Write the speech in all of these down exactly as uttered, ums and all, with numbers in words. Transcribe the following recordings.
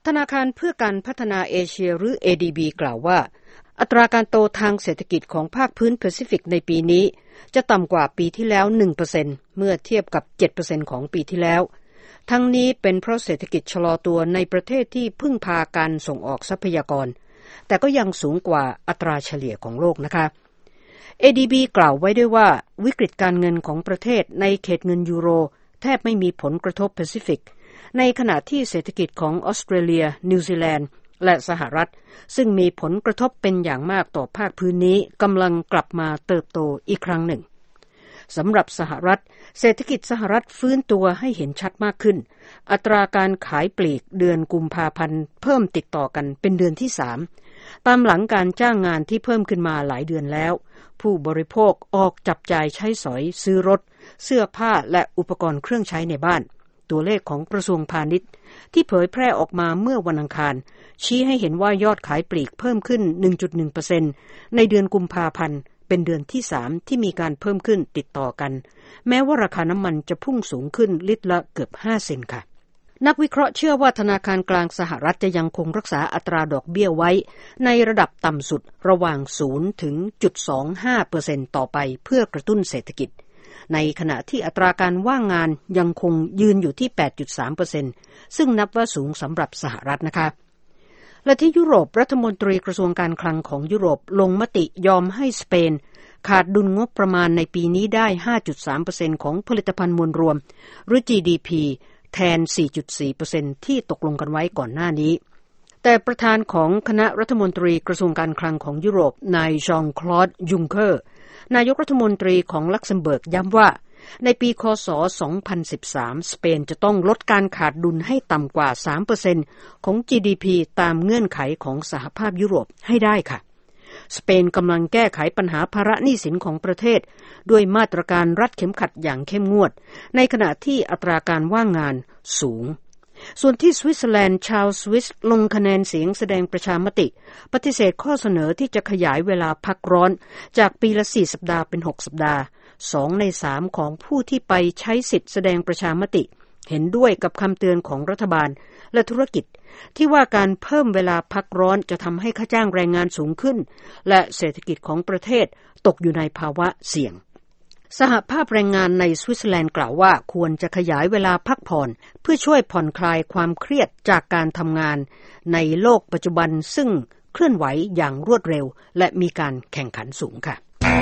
ธนาคารเพื่อการพัฒนาเอเชียหรือ เอ ดี บี กล่าวว่าอัตราการโตทางเศรษฐกิจของภาคพื้นแปซิฟิกในปีนี้จะต่ำกว่าปีที่แล้ว หนึ่งเปอร์เซ็นต์ เมื่อเทียบกับ เจ็ดเปอร์เซ็นต์ ของปีที่แล้วทั้งนี้เป็นเพราะเศรษฐกิจชะลอตัวในประเทศที่พึ่งพาการส่งออกทรัพยากรแต่ก็ยังสูงกว่าอัตราเฉลี่ยของโลกนะคะ เอ ดี บี กล่าวไว้ด้วยว่าวิกฤตการเงินของประเทศในเขตเงินยูโรแทบไม่มีผลกระทบแปซิฟิกในขณะที่เศรษฐกิจของออสเตรเลียนิวซีแลนด์และสหรัฐซึ่งมีผลกระทบเป็นอย่างมากต่อภาคพื้นนี้กำลังกลับมาเติบโตอีกครั้งหนึ่งสำหรับสหรัฐเศรษฐกิจสหรัฐฟื้นตัวให้เห็นชัดมากขึ้นอัตราการขายปลีกเดือนกุมภาพันธ์เพิ่มติดต่อกันเป็นเดือนที่สามตามหลังการจ้างงานที่เพิ่มขึ้นมาหลายเดือนแล้วผู้บริโภคออกจับจ่ายใช้สอยซื้อรถเสื้อผ้าและอุปกรณ์เครื่องใช้ในบ้านตัวเลขของกระทรวงพาณิชย์ที่เผยแพร่ออกมาเมื่อวันอังคารชี้ให้เห็นว่ายอดขายปลีกเพิ่มขึ้น หนึ่งจุดหนึ่งเปอร์เซ็นต์ ในเดือนกุมภาพันธ์เป็นเดือนที่สามที่มีการเพิ่มขึ้นติดต่อกันแม้ว่าราคาน้ำมันจะพุ่งสูงขึ้นลิตรละเกือบห้าเซนต์ค่ะนักวิเคราะห์เชื่อว่าธนาคารกลางสหรัฐจะยังคงรักษาอัตราดอกเบี้ยไว้ในระดับต่ำสุดระหว่างศูนย์ถึง ศูนย์จุดสองห้าเปอร์เซ็นต์ ต่อไปเพื่อกระตุ้นเศรษฐกิจในขณะที่อัตราการว่างงานยังคงยืนอยู่ที่ แปดจุดสามเปอร์เซ็นต์ ซึ่งนับว่าสูงสำหรับสหรัฐนะคะและที่ยุโรปรัฐมนตรีกระทรวงการคลังของยุโรปลงมติยอมให้สเปนขาดดุลงบประมาณในปีนี้ได้ ห้าจุดสามเปอร์เซ็นต์ ของผลิตภัณฑ์มวลรวมหรือ จี ดี พี แทน สี่จุดสี่เปอร์เซ็นต์ ที่ตกลงกันไว้ก่อนหน้านี้แต่ประธานของคณะรัฐมนตรีกระทรวงการคลังของยุโรปนายจองคลอดยุงเคอร์นายกรัฐมนตรีของลักเซมเบิร์กย้ำว่าในปีค.ศ. สองพันสิบสามสเปนจะต้องลดการขาดดุลให้ต่ำกว่า สามเปอร์เซ็นต์ ของ จี ดี พี ตามเงื่อนไขของสหภาพยุโรปให้ได้ค่ะสเปนกำลังแก้ไขปัญหาภาระหนี้สินของประเทศด้วยมาตรการรัดเข็มขัดอย่างเข้มงวดในขณะที่อัตราการว่างงานสูงส่วนที่สวิตเซอร์แลนด์ชาวสวิสลงคะแนนเสียงแสดงประชามติปฏิเสธข้อเสนอที่จะขยายเวลาพักร้อนจากปีละสี่สัปดาห์เป็นหกสัปดาห์สองในสามของผู้ที่ไปใช้สิทธิแสดงประชามติเห็นด้วยกับคำเตือนของรัฐบาลและธุรกิจที่ว่าการเพิ่มเวลาพักร้อนจะทำให้ค่าจ้างแรงงานสูงขึ้นและเศรษฐกิจของประเทศตกอยู่ในภาวะเสี่ยงสหภาพแรงงานในสวิตเซอร์แลนด์กล่าวว่าควรจะขยายเวลาพักผ่อนเพื่อช่วยผ่อนคลายความเครียดจากการทำงานในโลกปัจจุบันซึ่งเคลื่อนไหวอย่างรวดเร็วและมีการแข่งขันสูงค่ะ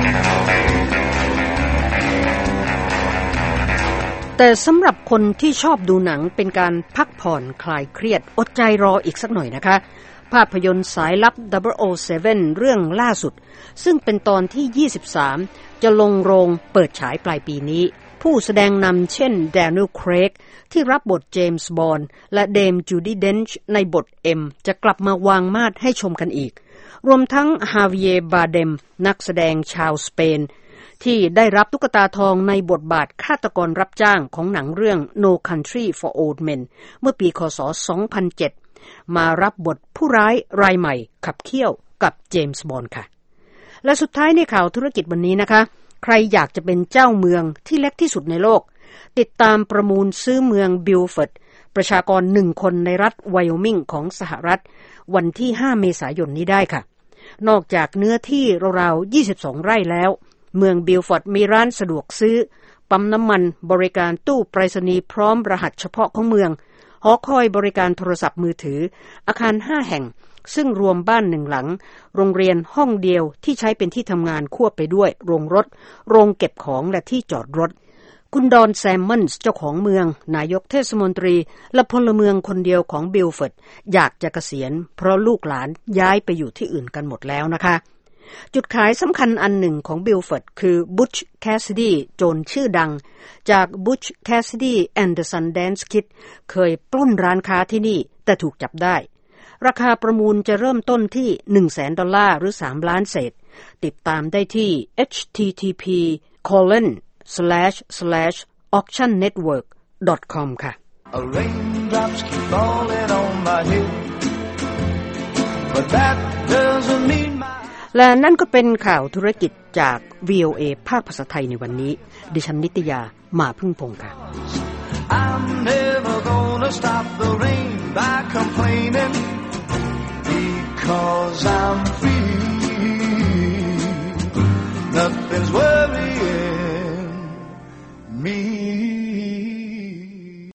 แต่สำหรับคนที่ชอบดูหนังเป็นการพักผ่อนคลายเครียดอดใจรออีกสักหน่อยนะคะภาพยนตร์สายลับ ดับเบิลยู เซเว่น เรื่องล่าสุดซึ่งเป็นตอนที่ยี่สิบสามจะลงโรงเปิดฉายปลายปีนี้ผู้แสดงนำเช่นแดเนียล เครกที่รับบทเจมส์บอนด์และเดมจูดี้เดนช์ในบทเอ็มจะกลับมาวางมาดให้ชมกันอีกรวมทั้งฮาเวียร์บาเดมนักแสดงชาวสเปนที่ได้รับตุ๊กตาทองในบทบาทฆาตกรรับจ้างของหนังเรื่อง No Country for Old Men เมื่อปีค.ศ. สองพันเจ็ดมารับบทผู้ร้ายรายใหม่ขับเคี่ยวกับเจมส์บอนด์ค่ะและสุดท้ายในข่าวธุรกิจวันนี้นะคะใครอยากจะเป็นเจ้าเมืองที่เล็กที่สุดในโลกติดตามประมูลซื้อเมืองบิลฟอร์ดประชากรหนึ่งคนในรัฐไวโอมิงของสหรัฐวันที่ห้าเมษายนนี้ได้ค่ะนอกจากเนื้อที่ราวๆยี่สิบสองไร่แล้วเมืองบิลฟอร์ดมีร้านสะดวกซื้อปั๊มน้ำมันบริการตู้ไปรษณีย์พร้อมรหัสเฉพาะของเมืองหอคอยบริการโทรศัพท์มือถืออาคารห้าแห่งซึ่งรวมบ้านหนึ่งหลังโรงเรียนห้องเดียวที่ใช้เป็นที่ทำงานควบไปด้วยโรงรถโรงเก็บของและที่จอดรถคุณดอนแซมมอนส์เจ้าของเมืองนายกเทศมนตรีและพลเมืองคนเดียวของบิลฟอร์ดอยากจะเกษียณเพราะลูกหลานย้ายไปอยู่ที่อื่นกันหมดแล้วนะคะจุดขายสำคัญอันหนึ่งของบิลฟอร์ดคือบุชแคสซิดี้โจรชื่อดังจาก Butch Cassidy and the Sundance Kid เคยปล้นร้านค้าที่นี่แต่ถูกจับได้ราคาประมูลจะเริ่มต้นที่ หนึ่งแสน ดอลลาร์หรือสามล้านเศษติดตามได้ที่ เอช ที ที พี โคลอน สแลช สแลช ออคชั่นเน็ตเวิร์ก ดอท คอม ค่ะและนั่นก็เป็นข่าวธุรกิจจาก วี โอ เอ ภาคภาษาไทยในวันนี้ดิฉันนิตยามาพึ่งพงษ์ค่ะ whining because I'm free. Nothing's worrying